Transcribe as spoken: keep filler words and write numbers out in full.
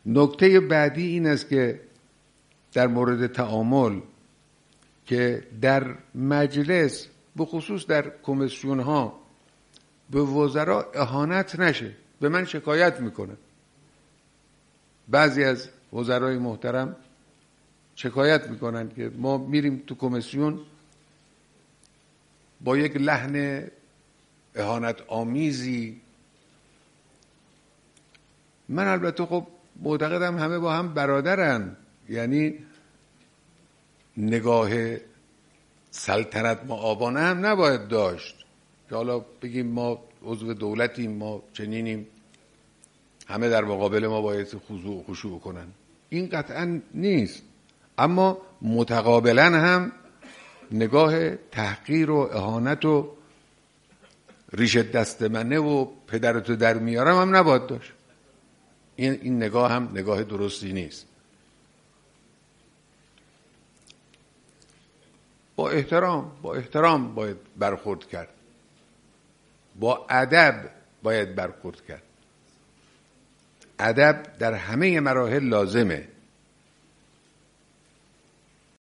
نکته بعدی این است که در مورد تعامل که در مجلس به خصوص در کمیسیون ها به وزرا اهانت نشه. به من شکایت میکنه بعضی از وزرای محترم شکایت میکنن که ما میریم تو کمیسیون با یک لحن اهانت آمیزی. من البته خب معتقدم همه با هم برادرن، یعنی نگاه سلطنت مآبانه هم نباید داشت که حالا بگیم ما عضو دولتیم، ما چنینیم، همه در مقابل ما باید خضوع و خشوع کنن. این قطعا نیست، اما متقابلا هم نگاه تحقیر و اهانت و ریش دست منه و پدرتو در میارم هم نباید داشت. این این نگاه هم نگاه درستی نیست. با احترام با احترام باید برخورد کرد، با ادب باید برخورد کرد. ادب در همه مراحل لازمه.